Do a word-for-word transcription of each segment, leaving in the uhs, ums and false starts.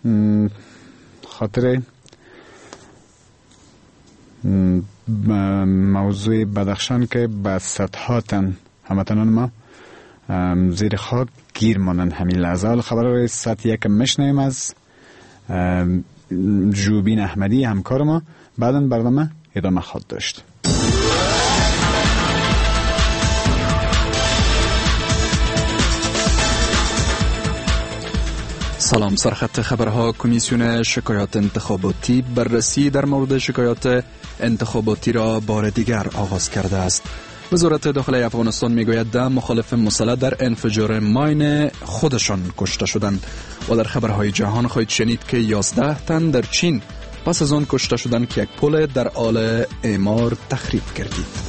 خاطر موضوع بدخشان که به صدها تن هموطنان ما زیر خاک گیر مانند همین لحظه. خبر روی سطح یک میشنویم از جوبین احمدی همکار ما، بعداً برنامه ادامه خواهد داشت. سلام. سرخط خبرها. کمیسیون شکایات انتخاباتی بررسی در مورد شکایات انتخاباتی را بار دیگر آغاز کرده است. وزارت داخلی افغانستان میگوید ده مخالف مسلح در انفجار ماین خودشان کشته شدند. و در خبرهای جهان خواهید شنید که یازده تن در چین پس از آن کشته شدند که یک پل در حال اعمار تخریب گردید.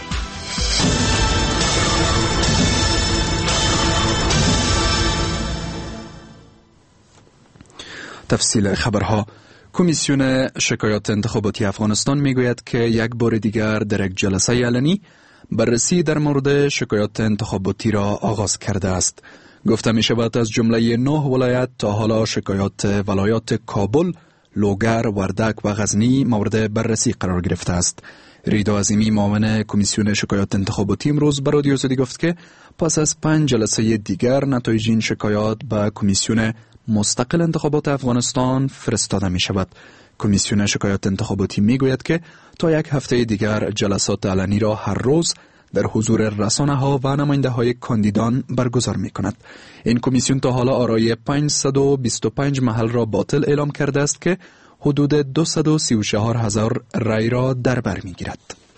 تفصیل خبرها. کمیسیون شکایات انتخاباتی افغانستان میگوید که یک بار دیگر در یک جلسه علنی بررسی در مورد شکایات انتخاباتی را آغاز کرده است. گفته می شود از جمله نه ولایت تا حالا شکایات ولایات کابل، لوگر، وردک و غزنی مورد بررسی قرار گرفته است. ریدا عظیمی معاون کمیسیون شکایات انتخاباتی امروز به رادیو زدی گفت که پس از پنج جلسه دیگر نتایج این شکایات به کمیسیون مستقل انتخابات افغانستان فرستاده می شود. کمیسیون شکایات انتخاباتی می گوید که تا یک هفته دیگر جلسات علنی را هر روز در حضور رسانه ها و نماینده های کاندیدان برگزار می کند. این کمیسیون تا حالا آرای پانصد و بیست و پنج محل را باطل اعلام کرده است که حدود دویست و سی و چهار هزار رای را در بر می گیرد.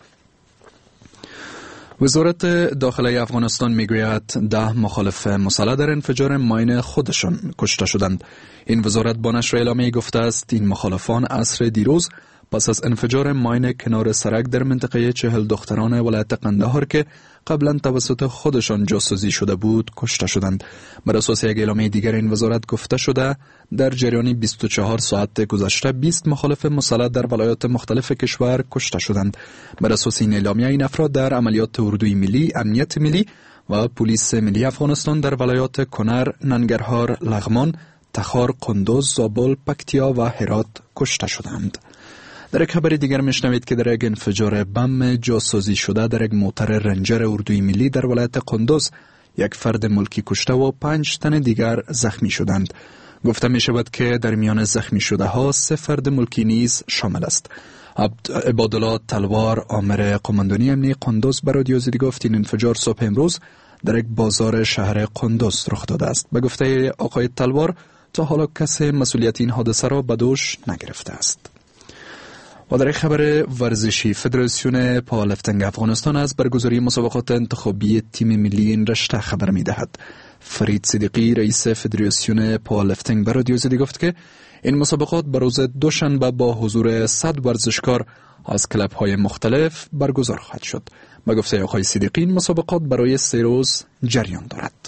وزارت داخلی افغانستان میگوید ده مخالف مسلح در انفجار ماین خودشان کشته شدند. این وزارت با نشر اعلامیه گفته است این مخالفان عصر دیروز پس از انفجار ماین کنار سرک در منطقه چهل دختران ولایت قندهار که قبلا توسط خودشان جاسوسی شده بود کشته شدند. بر اساس یک اعلامیه دیگر این وزارت گفته شده در جریان بیست و چهار ساعت گذشته بیست مخالف مسلح در ولایات مختلف کشور کشته شدند. بر اساس این اعلامیه این افراد در عملیات اردوی ملی، امنیت ملی و پلیس ملی افغانستان در ولایات کنر، ننگرهار، لغمان، تخار، قندوز، زابل، پکتیا و هرات کشته شدند. در یک خبر دیگر میشنوید که در یک انفجار بم جاسوسی شده در یک موتر رنجر اردوی ملی در ولایت قندوز یک فرد ملکی کشته و پنج تن دیگر زخمی شدند. گفته می شود که در میان زخمی شده ها سه فرد ملکی نیز شامل است. عبادالله تلوار آمر قماندانی امنی قندوز به رادیو زدی گفت این انفجار صبح امروز در یک بازار شهر قندوز رخ داده است. به گفته آقای تلوار تا حالا کسی مسئولیت این حادثه را به دوش نگرفته است. و در خبر ورزشی فدراسیون پاورلیفتینگ افغانستان از برگزاری مسابقات انتخابی تیم ملی این رشته خبر می دهد. فرید صدیقی رئیس فدراسیون پاورلیفتینگ به رادیو زدی گفت که این مسابقات به روز دوشنبه با حضور صد ورزشکار از کلب های مختلف برگزار خواهد شد. به گفته آقای صدیقی این مسابقات برای سه روز جریان دارد.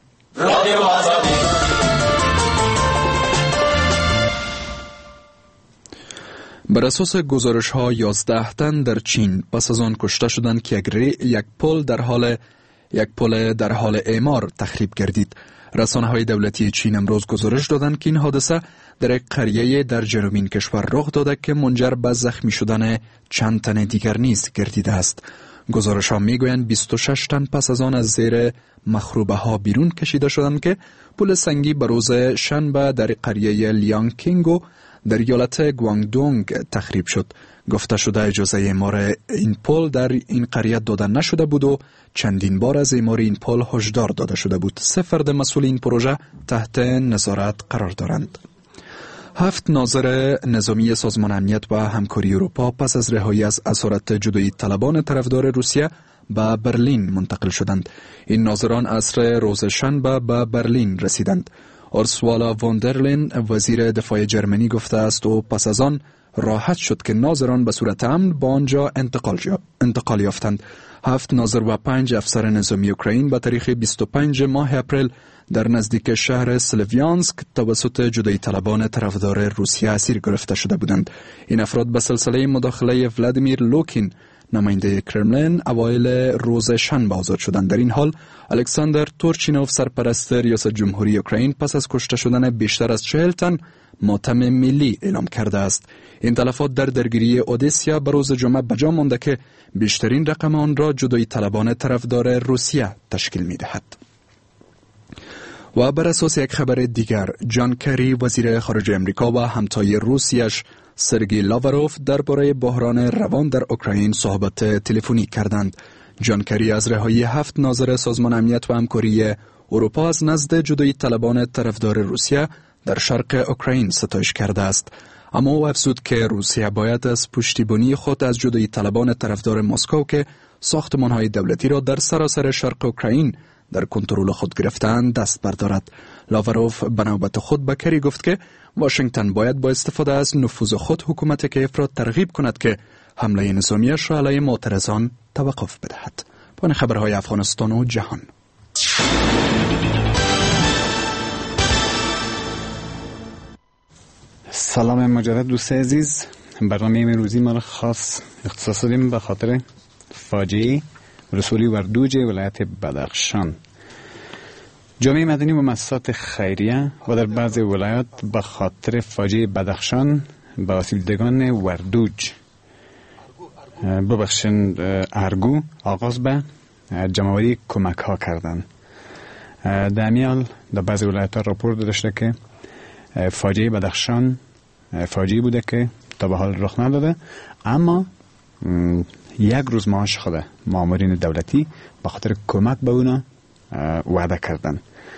بر اساس گزارش ها یازده تن در چین پس از آن کشته شدند که یک پل در حال یک پل در حال اعمار تخریب گردید. رسانه های دولتی چین امروز گزارش دادند که این حادثه در یک قریه در جنوبین کشور رخ داده که منجر به زخمی شدن چند تن دیگر نیز گردیده است. گزارش ها می گویند بیست و شش تن پس از آن از زیر مخروبه ها بیرون کشیده شدند که پل سنگی به روز شنبه در قریه لیانگ کینگو در ایالت گوانگدونگ تخریب شد. گفته شده اجازه اعمار این پل در این قریه داده نشده بود و چندین بار از اعمار این پل هشدار داده شده بود. سه فرد مسئول این پروژه تحت نظارت قرار دارند. هفت ناظر نظامی سازمان امنیت و همکاری اروپا پس از رهایی از اسارت جدایی طلبان طرفدار روسیه به برلین منتقل شدند. این ناظران عصر روز شنبه به برلین رسیدند. اورسوالا ووندرلین وزیر دفاع جرمنی گفته است و پس از آن راحت شد که ناظران به صورت امن با آنجا انتقال, انتقال یافتند. هفت ناظر و پنج افسر نظامی اوکراین به تاریخ بیست و پنج ماه اپریل در نزدیک شهر سلویانسک توسط جدایی طلبان طرفدار روسیه اسیر گرفته شده بودند. این افراد به سلسله مداخله ولادیمیر لوکین نماینده کرملین اوایل روز شنبه آزاد شدند. در این حال الکساندر تورچینوف سرپرست ریاست جمهوری اوکراین پس از کشته شدن بیشتر از چهل تن ماتم ملی اعلام کرده است. این تلفات در درگیری اودسیا به روز جمعه بجا مانده که بیشترین رقم آن را جدایی طلبان طرفدار روسیه تشکیل می دهد. و بر اساس یک خبر دیگر، جان کری وزیر خارجه امریکا و همتای روسیش سرگی لاوروف درباره بحران روان در اوکراین صحبت تلفنی کردند. جان کری از رهایی هفت ناظر سازمان امنیت و همکاری اروپا از نزد جدایی طلبان طرفدار روسیه در شرق اوکراین ستایش کرده است. اما او افزود که روسیه باید از پشتیبانی خود از جدایی طلبان طرفدار مسکو که ساختمان‌های دولتی را در سراسر شرق اوکراین در کنترل خود گرفتند دست بردارد. لاوروف به نوبت خود به کری گفت که واشنگتن باید با استفاده از نفوذ خود حکومت کیف را ترغیب کند که حمله نظامیش را علیه معترضان توقف بدهد. پایان خبرهای افغانستان و جهان. سلام مجدد دوست عزیز. برنامه امروزی ما را خاص اختصاص دادیم به خاطر فاجعه ولسوالی وردوج ولایت بدخشان. جامعه مدنی و مؤسسات خیریه و در بعضی ولایات به خاطر فاجعه بدخشان به آسیب دیدگان وردوج ببخشند ارگو آغاز به جمع‌آوری کمک ها کردند. در میال در بعضی ولایت ها راپور داده شده که فاجعه بدخشان فاجعه بوده که تا به حال رخ نداده، اما یک روز معاش خود مامورین دولتی به خاطر کمک به اونا وعده کردن.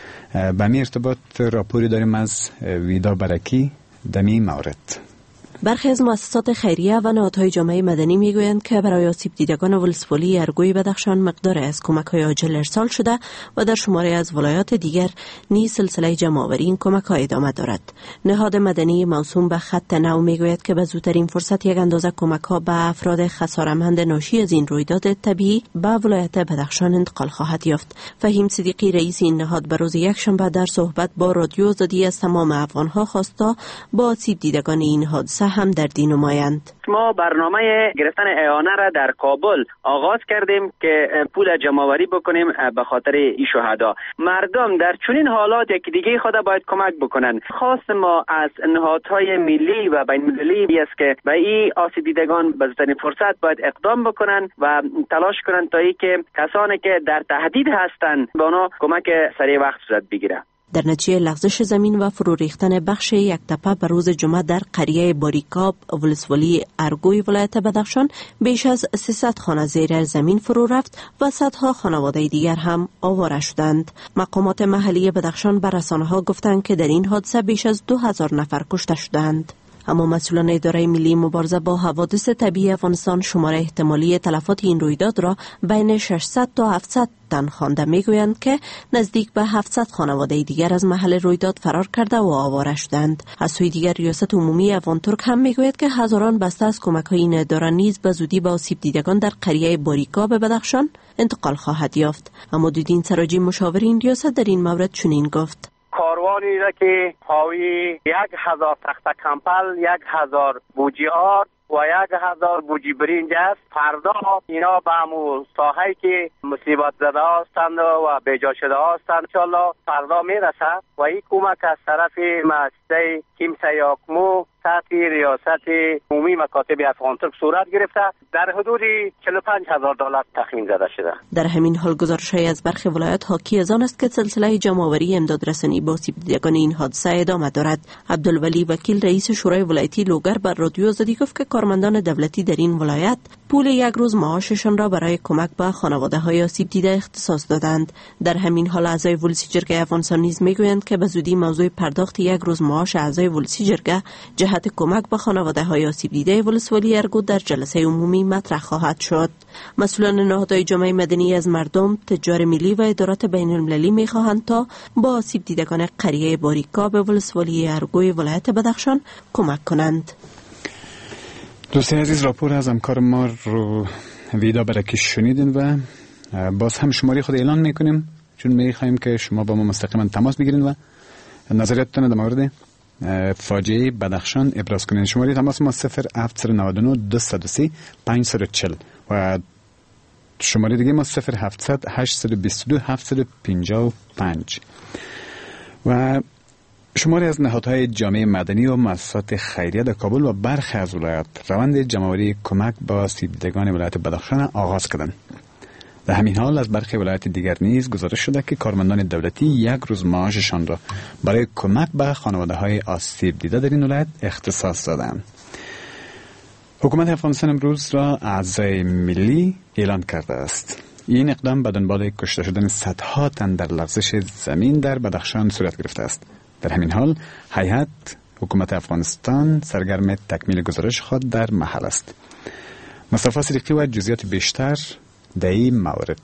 به می ارتباط راپوری داریم از ویدا برکی دمی مورد. برخی از مؤسسات خیریه و نهادهای جامعه مدنی میگویند که برای آسیب دیدگان ولسوالی ارگوی بدخشان مقدار از کمک‌های عاجل ارسال شده و در شماره از ولایات دیگر نیز سلسله جمع‌آوری این کمک‌ها ادامه دارد. نهاد مدنی موسوم به خط نو میگوید که به زودترین فرصت یک اندازه کمک‌ها به افراد خسارتمند ناشی از این رویداد طبیعی به ولایت بدخشان انتقال خواهد یافت. فهیم صدیقی رئیس این نهاد به روز یکشنبه در صحبت با رادیو آزادی از تمام افغان‌ها خواستا با آسیب دیدگان این حادثه هم در دین نمایند. ما برنامه گرفتن اعانه را در کابل آغاز کردیم که پول جمع‌آوری بکنیم به خاطر این شهدا. مردم در چنین حالات یکی دیگه خود باید کمک بکنن. خواست ما از نهادهای ملی و بین‌المللی است که به این آسیب دیدگان به زودترین فرصت باید اقدام بکنن و تلاش کنن تا اینکه کسانی که در تهدید هستند به آنها کمک سریع وقت صورت بگیره. در نتیجه لغزش زمین و فرو ریختن بخش یک تپه به روز جمعه در قریه باریکاب ولسوالی ارگوی ولایت بدخشان بیش از سیصد خانه زیر زمین فرو رفت و صدها خانواده دیگر هم آواره شدند. مقامات محلی بدخشان به رسانه‌ها گفتند که در این حادثه بیش از دو هزار نفر کشته شدند. اما مسئولان اداره ملی مبارزه با حوادث طبیعی افغانستان شماره احتمالی تلفات این رویداد را بین ششصد تا هفتصد تن خوانده. میگویند که نزدیک به هفتصد خانواده دیگر از محل رویداد فرار کرده و آواره شدند. از سوی دیگر ریاست عمومی افغان ترک هم میگوید که هزاران بسته از کمک‌های این اداره نیز به زودی به آسیب دیدگان در قریه باریکا به بدخشان انتقال خواهد یافت. اما دودین سراجی مشاور این ریاست در این مورد چنین گفت: کاروانی را که حاوی یک هزار تخته کمپل، یک هزار بوجی آرد و یک هزار بوجی برنج است. فردا اینا به همون ساحه‌ای که مصیبت زده هستند و بیجا شده هستند انشالله فردا میرسد و این کمک از طرف مؤسسه کیمسه یاکمو تحت ریاست عمومی مکاتب افغان ترک صورت گرفته در حدود چهل و پنج هزار دلار تخمین زده شده. در همین حال گزارش‌های از برخی ولایات حاکی از آن است که سلسله جمع‌آوری امدادرسانی با آسیب دیدگان این حادثه ادامه دارد. عبدالولی وکیل رئیس شورای ولایتی لوگر بر رادیو آزادی گفت که کارمندان دولتی در این ولایت پول یک روز معاششان را برای کمک به خانواده‌های آسیب دیده اختصاص دادند. در همین حال اعضای ولسی جرگه افغانستان نیز میگویند که به زودی موضوع پرداخت یک روز معاش اعضای ولسی جرگه جهت کمک به خانواده‌های آسیب دیده ولسوالی ارگو در جلسه عمومی مطرح خواهد شد. مسئولان نهادهای جامعه مدنی از مردم، تجار ملی و ادارات بین‌المللی می‌خواهند تا با آسیب دیدگان قریه باریکا به ولسوالی ارگوی ولایت بدخشان کمک کنند. دوستان عزیز، راپور از همکار ما رو ویدا برکی شنیدین و باز هم شماره خود اعلان میکنیم چون میخوایم که شما با ما مستقیما تماس بگیرین و نظریاتتون در مورد فاجعه بدخشان ابراز کنین. شماره تماس ما صفر هفت نه نه دو صفر سه پنج صفر چهل و شماره دیگه ما صفر هفتصد هشتصد و بیست و دو هفتصد و پنجاه و پنج. و شماری از نهادهای جامعه مدنی و مؤسسات خیریه در کابل و برخی از ولایات روند جمع‌آوری کمک به آسیب دیدگان ولایت بدخشان آغاز کردند. در همین حال از برخی ولایات دیگر نیز گزارش شده که کارمندان دولتی یک روز معاششان را برای کمک به خانواده‌های آسیب دیده در این ولایت اختصاص دادند. حکومت افغانستان امروز را اعضای ملی اعلان کرده است. این اقدام به دنبال کشته شدن صدها تن در لغزش زمین در بدخشان صورت گرفته است. در همین حال هیئت حکومت افغانستان سرگرم تکمیل گزارش خود در محل است. مصطفی صدیقی و جزئیات بیشتر در این مورد.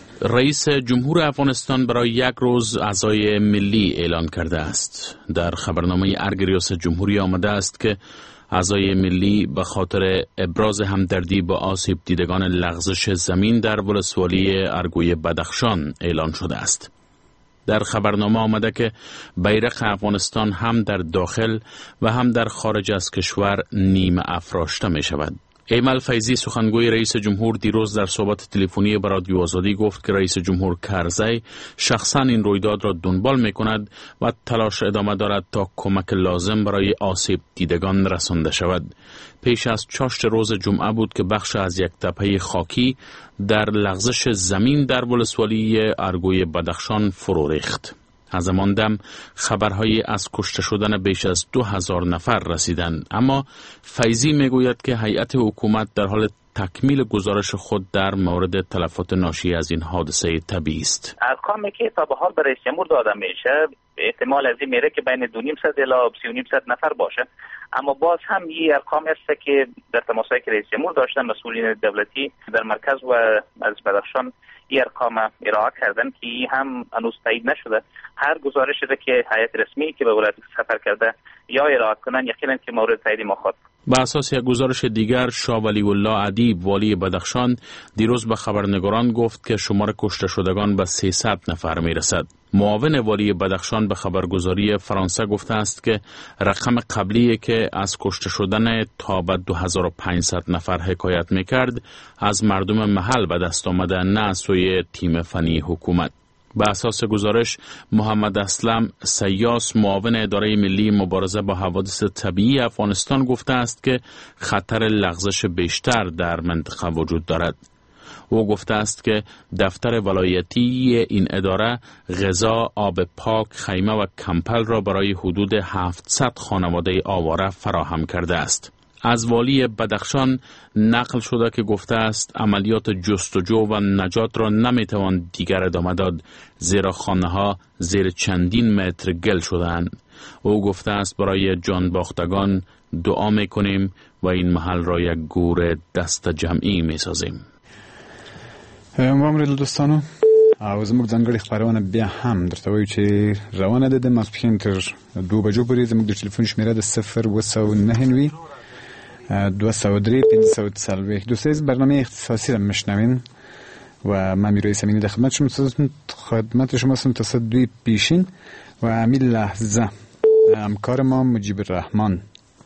رئیس جمهور افغانستان برای یک روز اعضای ملی اعلان کرده است. در خبرنامه ارگ ریاست جمهوری آمده است که اعضای ملی به خاطر ابراز همدردی با آسیب دیدگان لغزش زمین در ولسوالی ارگوی بدخشان اعلان شده است. در خبرنامه آمده که بیرق افغانستان هم در داخل و هم در خارج از کشور نیمه افراشته می شود. ایمل فیضی سخنگوی رئیس جمهور دیروز در صحبت تلفنی با رادیو آزادی گفت که رئیس جمهور کرزی شخصا این رویداد را دنبال می کند و تلاش ادامه دارد تا کمک لازم برای آسیب دیدگان رسانده شود. پیش از چاشت روز جمعه بود که بخش از یک تپه خاکی در لغزش زمین در ولسوالی ارگوی بدخشان فرو ریخت. از همان دم خبرهای از کشته شدن بیش از دو هزار نفر رسیدند، اما فیضی میگوید که هیئت حکومت در حال تکمیل گزارش خود در مورد تلفات ناشی از این حادثه طبیعی است. ارقامی که تا به حال به رئیس جمهور داده میشه احتمال از این میره که بین دو نیم صد الی سی و نیم صد نفر باشه، اما باز هم این ارقام است که در تماسایی که رئیس جمهور داشتن مسئولین دولتی در مرکز و از بدخشان این ارقام ارائه کردن که هم هنوز تایید نشده. هر گزارش شده که هیئت رسمی که به ولایت سفر کرده یا ارائه کنن یقینا که مورد تایید ما خواهد. با اساس یک گزارش دیگر، شاه ولی الله ادیب والی بدخشان دیروز به خبرنگاران گفت که شمار کشته شدگان به سیصد نفر می رسد. معاون والی بدخشان به خبرگزاری فرانسه گفته است که رقم قبلی که از کشته شدن تا به دو هزار و پانصد نفر حکایت می کرد از مردم محل به دست آمده، نه از سوی تیم فنی حکومت. به اساس گزارش، محمد اسلم سیاس معاون اداره ملی مبارزه با حوادث طبیعی افغانستان گفته است که خطر لغزش بیشتر در منطقه وجود دارد. او گفته است که دفتر ولایتی این اداره غذا، آب پاک، خیمه و کمپل را برای حدود هفتصد خانواده آواره فراهم کرده است. از والی بدخشان نقل شده که گفته است عملیات جستجو و نجات را نمیتوان دیگر ادامه داد، زیرا خانه ها زیر چندین متر گل شدند. او گفته است برای جان باختگان دعا میکنیم و این محل را یک گور دست جمعی میسازیم. امام دوستانو او زموږ ځانګړي خبرونه بیا هم درته وایو چې روانه ده د ماسپښین تر دوه بجو پورې. زموږ د ټلیفون شمیره د صفر اوه سوه نهه نوي دوه سوه درې پنځه سوه څلوېښت. دوستان از برنامه اختصاصی را میشنوین و من میروی سمینی در خدمت شما خدمت شما هستم تا ساعت دوی پیشین و همین لحظه همکار ما مجیب الرحمن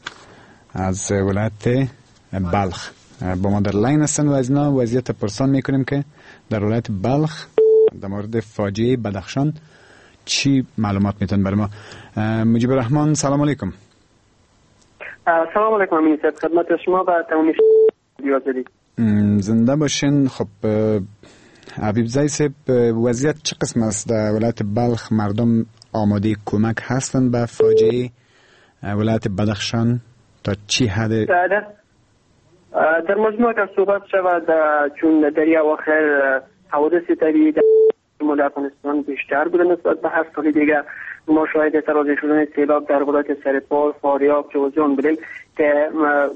از ولایت بلخ با ما در لاین هستن و از اینا وضعیت پرسان میکنیم که در ولایت بلخ در مورد فاجعه بدخشان چی معلومات میتونن برای ما. مجیب الرحمن سلام علیکم. سلام علیکم امین صاحب، خدمت شما و تمام دیوازدی. زنده باشین. خب حبیب زای صاحب، وضعیت چه قسم است در ولایت بلخ؟ مردم آماده کمک هستند به فاجعه ولایت بدخشان تا چی حد؟ در مجموع که صحبت شود چون در یک آخر حوادث طبیعی در افغانستان بیشتر بوده نسبت به هر سال دیگه. ما شاهد ترازی شدن سیلاب در ولایت سرپال، فاریاب، جوزجان بودیم که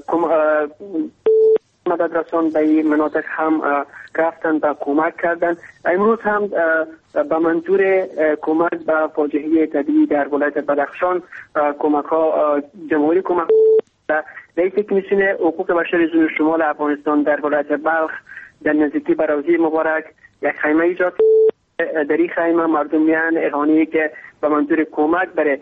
مدد رسان به این مناطق هم رفتن به کمک کردن. امروز هم به منظور کمک به فاجعه طبیعی در ولایت بدخشان کمک ها جمهوری کمک رئیس کمیسیون حقوق بشر زون شمال افغانستان در ولایت بلخ در نزدیکی به روضه مبارک یک خیمه ایجاد. در این خیمه مردم میان اعلانی که به منظور کمک برای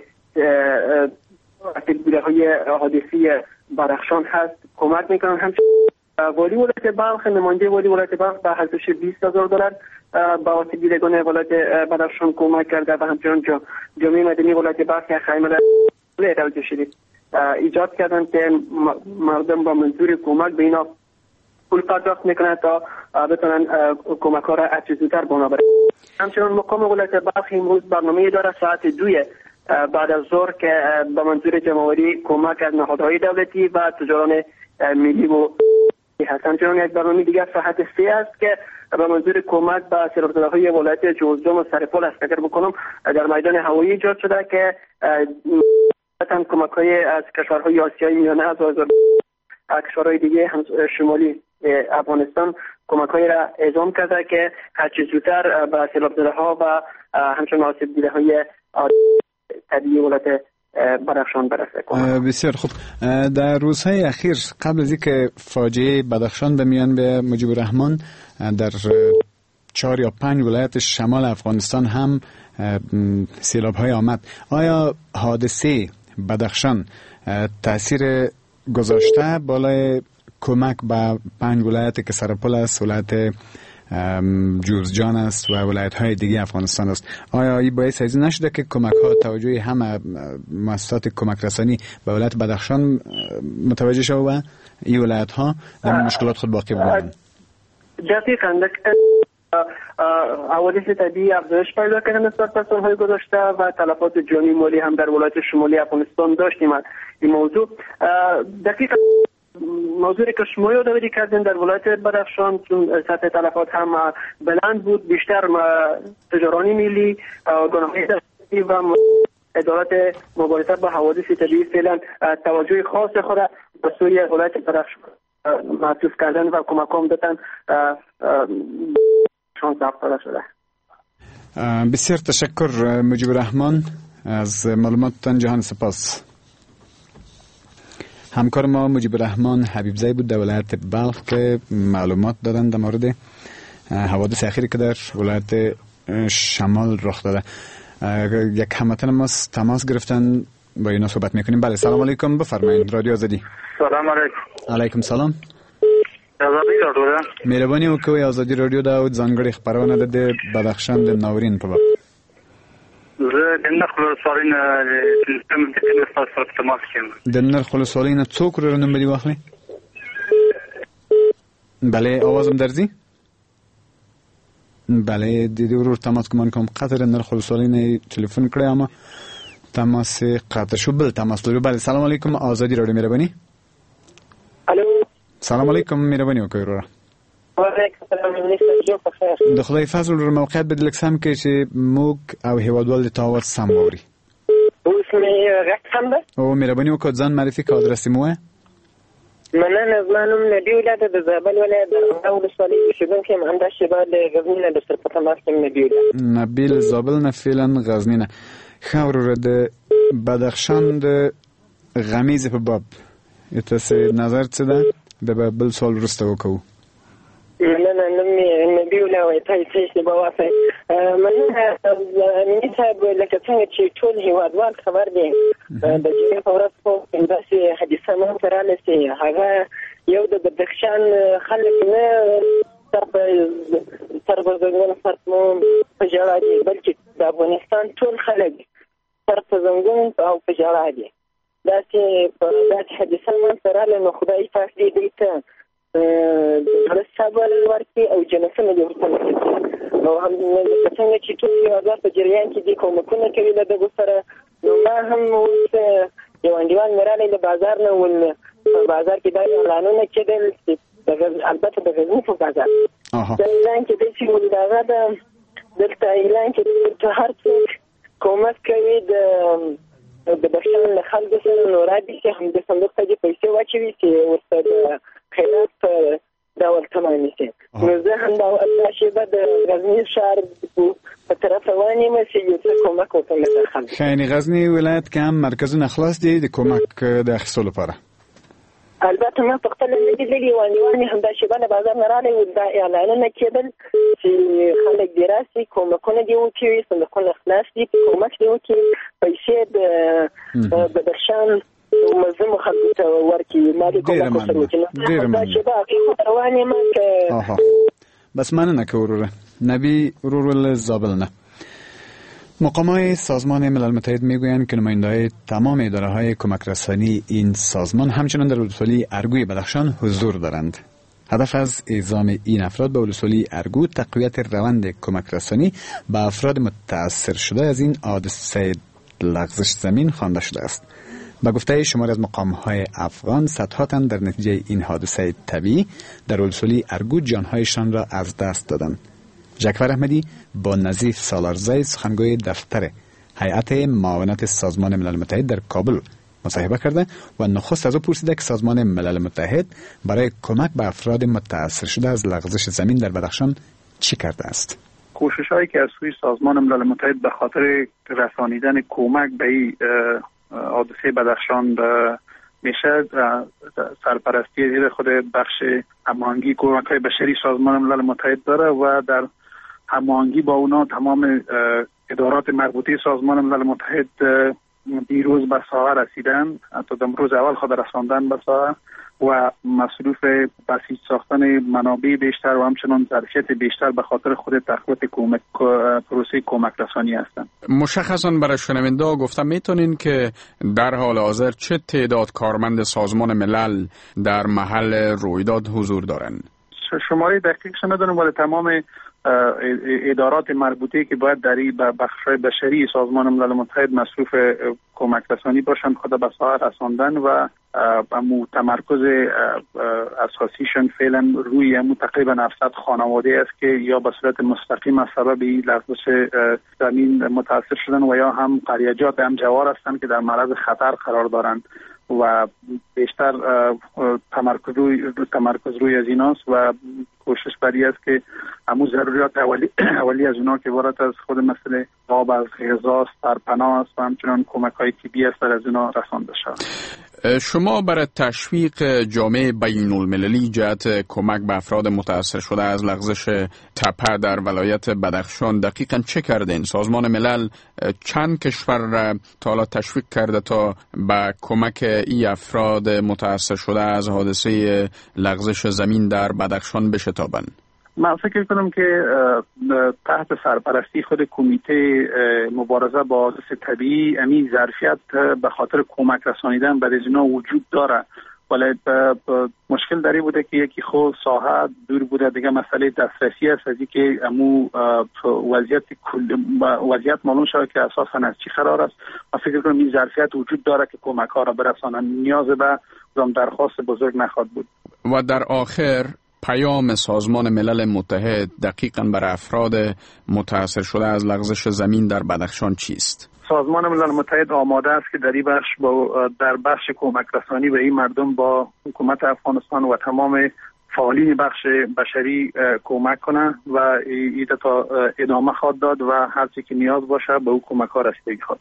اسیب های حادثی بدخشان هست کمک میکنن. هم والی ولایت بلخ، نماینده والی ولایت بلخ به ارزش بیست هزار دلار با واسطه ولایت بدخشان کمک کرده و همچنان جامعه مدنی ولایت بلخ یک خیمه را توجه شدید ایجاد کردن که مردم با منظور کمک به اینا پول پرداخت میکنن تا بتونن کمک ها را زودتر بالا برن. همچنان مقام ولایت بلخ امروز برنامه داره ساعت دوی بعد از ظهر که به منظور جمع‌آوری کمک از نهادهای دولتی و تجاران ملی و هست. همچنان یک برنامه دیگر ساعت سه است که به منظور کمک به سیلاب‌زده‌های ولایت جوزجان و سرپل است. فکر میکنم در میدان هوایی ایجاد شده که تن کمک‌های از کشورهای آسیای میانه از کشورهای دیگه هم شمالی افغانستان کمک‌های را اعزام کرده که هرچه زودتر به سیلاب‌زده‌ها و همچنان آسیب دیده‌های طبیعی ولایت بدخشان برسه. بسیار خوب. در روزهای اخیر قبل از اینکه فاجعه بدخشان به میان به مجیب الرحمن در چهار یا پنج ولایت شمال افغانستان هم سیلاب‌های آمد. آیا حادثه بدخشان تاثیر گذاشته بالای کمک به پنج ولایت که سرپل است، ولایت جوزجان است و ولایت‌های دیگه افغانستان است؟ آیا این باعث از این نشده که کمک‌ها توجه همه مؤسسات کمک رسانی به ولایت بدخشان متوجه شده و این ولایت‌ها در مشکلات خود باقی بمانند؟ دقیقاً حوادث طبیعی افزایش پیدا کرده نسبت به سال‌های گذشته و تلفات جانی مالی هم در ولایت شمالی افغانستان داشتیم. این موضوع دقیقاً موضوعی که شما یادآوری کردین در ولایت بدخشان چون سطح تلفات هم بلند بود، بیشتر تجاران ملی، ارگان‌های دولتی و ادارات مبارزه با حوادث طبیعی فعلا توجه خاص خود به سوی ولایت بدخشان معطوف کردن و کمک هم دادن شان ثبت شده. بسیار تشکر مجیب الرحمن از معلوماتتان. جهان سپاس. همکار ما مجیب الرحمن حبیبزی بود در ولایت بلخ که معلومات دادن در مورد حوادث اخیری که در ولایت شمال رخ داده. یک هموطن ما تماس گرفتن، با اینا صحبت میکنیم. بله، سلام علیکم، بفرمایید. رادیو آزادی. سلام علیکم. علیکم سلام. آزادی رادیو. مهرباني وکوي آزادی رادیو دا ځانګړي خبرونه ده د بدخشان د ناورین په باب. زه د نرخ ولسوالۍ نه کوم څه تاسو ته تماس کوم. د نرخ ولسوالۍ نه څوک رانه ملي واخلي؟ بله، آوازم درځي؟ بله، د دې ورور تماس کوم کوم قطر نرخ ولسوالۍ نه ټلیفون کړی اما تماس قطع شو. بل تماس لرو. بله، سلام علیکم آزادی رادیو. مهرباني. الو، سلام علیکم. مهرباني وکړئ وروره. وعلیکم السلام. د خدای فضل ور موقعیت بدل سم کې چې موږ او هیوادوال د تاور سم ووري. اوس مې غږ سم ده؟ او مهرباني وکړئ ځان معرفي کړئ، ادرس مو وایه. مننه. زما نوم نبی ولایت د زابل ولایت د رڼا ولسوالۍ اوسېدونکی یم. همدا شېبه د غزني نه درسره په تماس کې یم. نبی ولایت نبی له زابل نه فعلا غزني نه. ښه وروره، د بدخشان د غمیزې په باب تاسې نظر څه ده؟ د بل سوال وروسته وکړو. مننه. نوم مې نبی ولایت هیڅ به وافه. مننه امنیت صاحب، لکه څنګه چې ټول هیوادوال خبر دي د جمعې په ورځ په داسې حادثه منځته راغله چې هغه یو د بدخشان خلک نه سر په زنګون فرق مو په ژړا دي، بلکې د افغانستان ټول خلک سر په زنګون او په ژړا دي. داسې په داسې حادثه منځته راغله نو خدای پاک دې دوی ته د صبر ورکړي او جنتونه دې ورته نصیب کړي. او هم څنګه چې ټول هیوادوال په جریان کې دي کومکونه کوي له دغو سره، نو ما هم اوس یو انډیوال مې راغلی د بازار نه ول په بازار کې دا اعلانونه کېدل چې البته د غزني په بازار دا اعلان کېدل چې ول د هغه د دلته اعلان کېدل چې هر څوک کومک کوي د د بدخشان له خلکو سره نو راځي چې هم د صندوق ته دې پیسې واچوي چې ورته د خیرات په ډول تمام شي. نو زه هم دا شېبه د غزني ښار په طرف روان یم چې یو څه کومک وکړم د خلکو. ښه، یعنې غزني ولایت کې هم مرکزونه خلاص دي د کومک د اخیستلو لپاره؟ البته ما په خپله نه دي لیدلي، وانډیوال مې همدا شېبه له بازار نه راغلی و، دا اعلانونه کېدل چې خلک دې راسي، کومکونه دې وکړي، صندوقونه خلاص دي، کومک دې وکړي، پیسې د بدخشان مظلومو خلکو ته ورکړي، مالي کومک ورسره وکړي. همدا شېبه هغې خواته روان یم که بس من نکه وروره نبی ورور زابل نه. مقامات سازمان ملل متحد میگویند که نماینده‌های تمام اداره‌های کمک رسانی این سازمان همچنان در ولسوالی ارگوی بدخشان حضور دارند. هدف از اعزام این افراد به ولسوالی ارگو تقویت روند کمک رسانی به افراد متأثر شده از این حادثه لغزش زمین خوانده شده است. با گفته شماری از مقام‌های افغان، صدها تن در نتیجه این حادثه طبیعی در ولسوالی ارگو جانهایشان را از دست دادند. جعفر احمدی با نظیف سالارزی سخنگوی دفتر هیئت معاونت سازمان ملل متحد در کابل مصاحبه کرده و نخست از او پرسیده که سازمان ملل متحد برای کمک به افراد متأثر شده از لغزش زمین در بدخشان چی کرده است. کوشش هایی که از سوی سازمان ملل متحد به خاطر رسانیدن کمک به این حادثه بدخشان میشه سرپرستی زیر خود بخش هماهنگی کمک های بشری سازمان ملل متحد داره و در هماهنگی با اونا تمام ادارات مربوطه سازمان ملل متحد دیروز به ساحه رسیدن، حتی در روز اول خود رساندن به ساحه و مصروف بسیج ساختن منابع بیشتر و همچنان ظرفیت بیشتر به خاطر خود تقویت کمک پروسه کمک رسانی هستند. مشخصاً برای شنونده ها گفتم میتونین که در حال حاضر چه تعداد کارمند سازمان ملل در محل رویداد حضور دارن؟ شماره دقیقش ندارم، ولی تمام ادارات مربوطه که باید در این بخش‌های بشری سازمان ملل متحد مصروف کمک رسانی باشند خود به ساحه رساندن و امو تمرکز اساسیشون فعلا روی امو تقریبا هفتصد خانواده است که یا به صورت مستقیم از سبب لغزش زمین متاثر شدن و یا هم قریجات هم جوار هستند که در معرض خطر قرار دارند و بیشتر تمرکز روی تمرکز روی از ایناست و کوشش بری است که همون ضروریات اولی اولی از اونا که وارد از خود مسئله آب، از غذا، سرپناه است و همچنان کمک های طبی است از اونا رسانده شود. شما برای تشویق جامعه بین المللی جهت کمک به افراد متاثر شده از لغزش تپه در ولایت بدخشان دقیقاً چه کردین؟ سازمان ملل چند کشور را تا حالا تشویق کرده تا به کمک ای افراد متاثر شده از حادثه لغزش زمین در بدخشان بشتابند؟ من فکر کنم که تحت سرپرستی خود کمیته مبارزه با حادثه طبیعی امی ظرفیت به خاطر کمک رسانیدن به اینا وجود داره، ولی مشکل داری بوده که یکی خود ساحه دور بوده، دیگه مسئله دسترسی است از اینکه امو وضعیت وضعیت معلوم شده که اساسا از چی قرار است. من فکر کنم این ظرفیت وجود داره که کمک ها را برسانن، نیاز به درخواست بزرگ نخواهد بود. و در آخر پیام سازمان ملل متحد دقیقاً برای افراد متاثر شده از لغزش زمین در بدخشان چیست؟ سازمان ملل متحد آماده است که در این بخش با در بخش کمک رسانی به این مردم با حکومت افغانستان و تمام فعالین بخش بشری کمک کنه و این تا ادامه خواهد داد و هر چی که نیاز باشه به او کمک ها رسیدگی خواهد.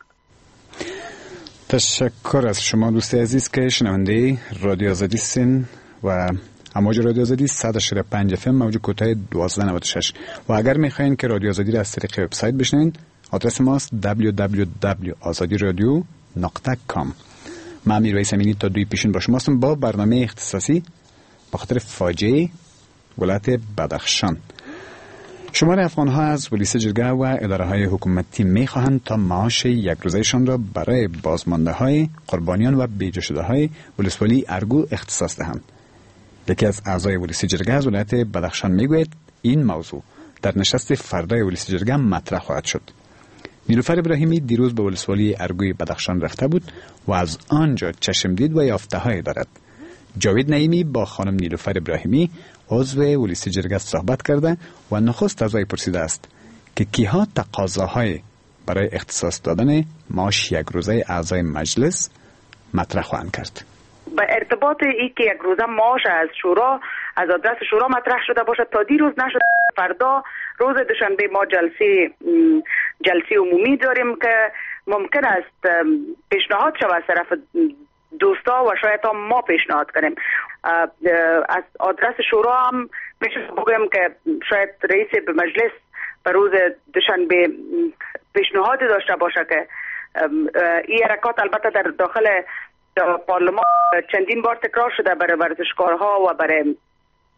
تشکر از شما دوست عزیز که شنونده رادیو آزادی سین و امواج رادیو آزادی صد و شصت و پنج اف ام موج کوتاه دوازده نود و شش و اگر میخواین که رادیو آزادی را از طریق وبسایت بشنوین آدرس ماست دبلیو دبلیو دبلیو دات آزادی رادیو دات کام. من میرویس امینی تا دوی پیشین با شما هستم با برنامه اختصاصی به خاطر فاجعه ولایت بدخشان. شمار افغان‌ها از پلیس جرگه و اداره‌های حکومتی می‌خواهند تا معاش یک روزه‌شان را برای بازمانده‌های قربانیان و بیجا شده‌های ولسوالی ارگو اختصاص دهند. یکی از اعضای ولسی جرگه از ولایت بدخشان میگوید این موضوع در نشست فردای ولسی جرگه مطرح خواهد شد. نیلوفر ابراهیمی دیروز به ولسوالی ارگوی بدخشان رفته بود و از آنجا چشم دید و یافته‌های دارد. جاوید نعیمی با خانم نیلوفر ابراهیمی عضو ولسی جرگه صحبت کرده و نخست از وی پرسیده است که کیها تقاضاهای برای اختصاص دادن معاش یک روزه اعضای مجلس مطرح خواهند کرد. به ارتباط ای که یک روزه معاش از شورا از آدرس شورا مطرح شده باشد تا دیروز نشد، فردا روز دوشنبه ما جلسه جلسه عمومی داریم که ممکن است پیشنهاد شود از طرف دوستا و شاید هم ما پیشنهاد کنیم. از آدرس شورا هم میشه بگم که شاید رئیس به مجلس به روز دوشنبه پیشنهاد داشته باشه که این حرکات البته در داخل پارلمان چندین بار تکرار شده برای ورزشکارها و برای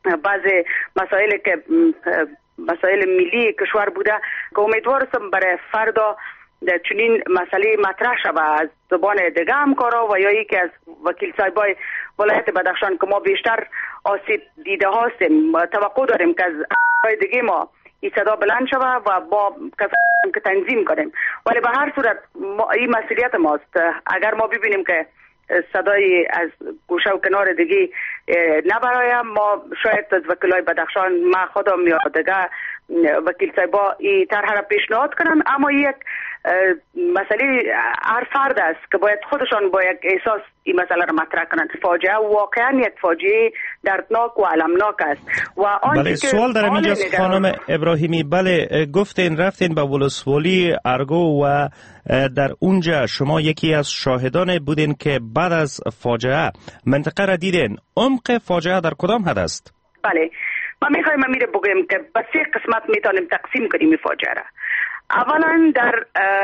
بعض مسائل که مسائل ملی کشور بوده که امیدوارم برای فردا در چنین مسئله مطرح شود از زبان دیگه همکارا و یا یکی از وکیل صاحبای ولایت بدخشان که ما بیشتر آسیب دیده هستیم. توقع داریم که از دیگه ما این صدا بلند شود و با که تنظیم کنیم، ولی به هر صورت این مسئولیت ماست. اگر ما ببینیم که صدای از گوشه و کنار دیگه نبرایم، ما شاید از وکیلای بدخشان ما خودم یا دیگه وکیل صاحبا این طرح را پیشنهاد کنن، اما یک مسئله هر فرد است که باید خودشان با یک احساس این مسئله را مطرح کنند. فاجعه واقعا یک فاجعه دردناک و علمناک است. و بله، سوال در اینجاست خانم ابراهیمی. بله، گفتین رفتین به ولسوالی ارگو و در اونجا شما یکی از شاهدان بودین که بعد از فاجعه منطقه را دیدین. عمق فاجعه در کدام حد است؟ بله، ما میخوایم میره بگیم که به سه قسمت میتونیم تقسیم کنیم این فاجعه را. اولا در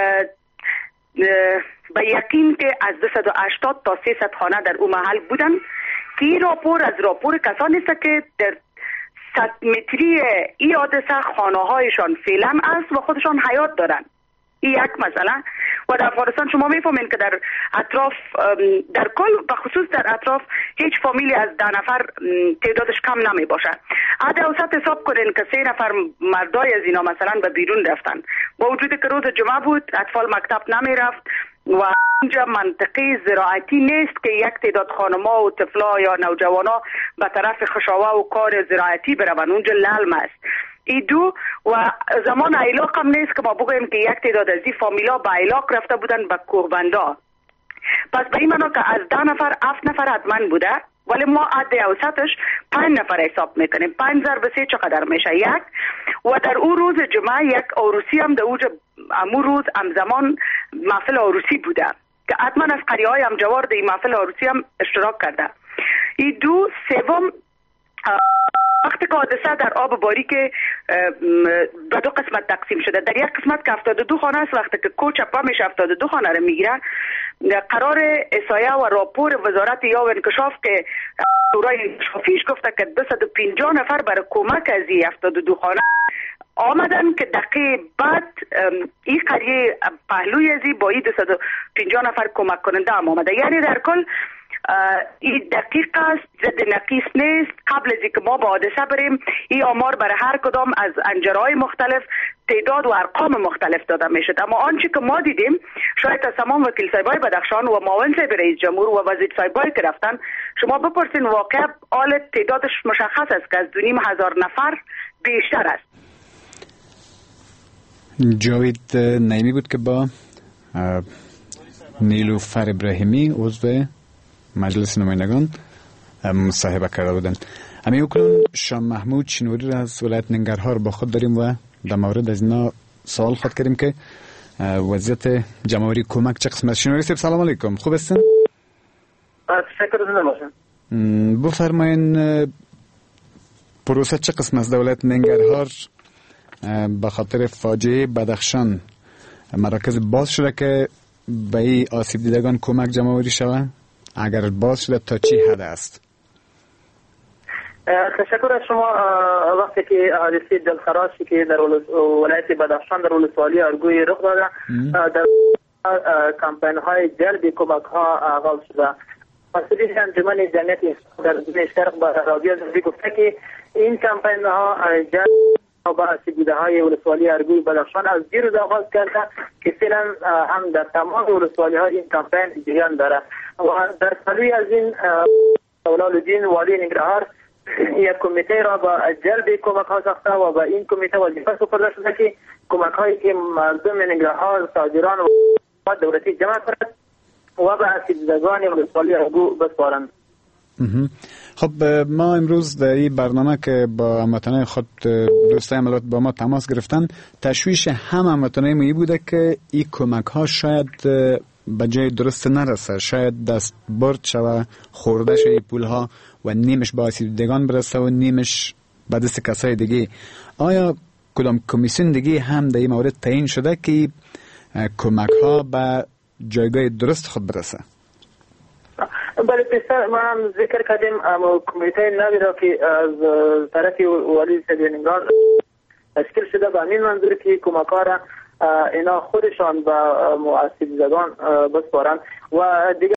به یقین که از دویست و هشتاد تا سیصد خانه در اون محل بودن که این راپور از راپور کسانی است که در صد متری این حادثه خانه هایشان فعلا است و خودشان حیات دارن. این یک مسئله. و در افغانستان شما میفهمین که در اطراف در کل به خصوص در اطراف هیچ فامیلی از ده نفر تعدادش کم نمی باشه. عاد اوسط حساب کنین که سه نفر مردای از اینا مثلا به بیرون رفتن، با وجودی که روز جمعه بود اطفال مکتب نمی رفت و اونجا منطقه زراعتی نیست که یک تعداد خانما و طفلا یا نوجوانا به طرف خشاوه و کار زراعتی بروند. اونجا للم است. ای دو و زمان ایلاق هم نیست که ما بگویم که یک تعداد از این فامیلا به ایلاق رفته بودن به کوهبندا. پس به این معنا که از ده نفر هفت نفر حتما بوده، ولی ما عد اوسطش پنج نفر حساب میکنیم. پنج ضرب سه چقدر میشه؟ یک. و در اون روز جمعه یک عروسی هم در اوج امون روز همزمان محفل عروسی بوده که حتما از قریه های همجوار در این محفل عروسی هم اشتراک کرده. این دو. سوم، وقتی که حادثه در آب باریک به دو قسمت تقسیم شده، در یک قسمت که هفتاد و دو خانه است، وقتی که کوچ چپا میشه هفتاد و دو خانه رو میگیرن، قرار احصایه و راپور وزارت یا انکشاف که شورای انکشافیش گفته که دویست و پنجاه نفر برای کمک از این هفتاد و دو خانه آمدن که دقیقه بعد این قریه پهلوی ازی با این دویست و پنجاه نفر کمک کننده هم آمده. یعنی در کل این دقیق است، ضد نقیص نیست. قبل از اینکه ما به حادثه بریم این آمار برای هر کدام از انجرهای مختلف تعداد و ارقام مختلف داده میشد، اما آنچه که ما دیدیم شاید از تمام وکیل صاحبای بدخشان و معاون صاحب رئیس جمهور و وزیر صاحبایی که رفتن شما بپرسین واقعا حال تعدادش مشخص است که از دو نیم هزار نفر بیشتر است. جاوید نعیمی بود که با نیلوفر ابراهیمی عضو مجلس نمایندگان مصاحبه کرده بودند. امی اکنون شاه محمود شنوری را از ولایت ننگرهار با خود داریم و در مورد از اینا سوال خود کردیم که وضعیت جمع‌آوری کمک چه قسم است. شنوری صاحب سلام علیکم، خوب هستین؟ تشکر ازتون. بفرمایین پروسه چه قسم است در ولایت ننگرهار به خاطر فاجعه بدخشان مراکز باز شده که به این آسیب دیدگان کمک جمع‌آوری شود؟ اگر باز شده تا چی حد است؟ تشکر از شما. وقتی که حادثه دلخراشی که در ولایت بدخشان در ولسوالی ارگوی رخ داده، در کمپین های جلب کمک ها آغاز شده. مسئول انجمن جمعیت در ضمن شرق با رادیو زنده گفته که این کمپین ها جلب با آسیب دیده های ولسوالی ارگوی بدخشان از دیروز آغاز کرده که فعلا هم در تمام ولسوالی ها این کمپین جریان داره و در پلوی از این اولادالدین والی ننگرهار یک کمیته را با جلب کمک ها ساخته و با این کمیته وظیفه سپرده شده که کمک هایی که مردم ننگرهار تاجران و دولتی جمع کرد و به آسیب دیدگان ولسوالی ارگو بسپارند. خب ما امروز در این برنامه که با هموطنان خود دوستای عملات با ما تماس گرفتن، تشویش هم هموطنای ما بوده که این کمک ها شاید به جای درست نرسه، شاید دست برد شوه، خورده شوه پول ها و نیمش به آسیب دیدگان برسه و نیمش به دست کسای دیگه. آیا کدام کمیسیون دیگه هم در این مورد تعیین شده که کمک ها به جایگاه درست خود برسه؟ بله پسر ما هم ذکر کردیم اما کمیته نوی را که از طرف والی صدیان عمران تشکیل شده به همین منظور که کمک ها را اینا خودشان به مؤسسه زدگان بسپارند و دیگه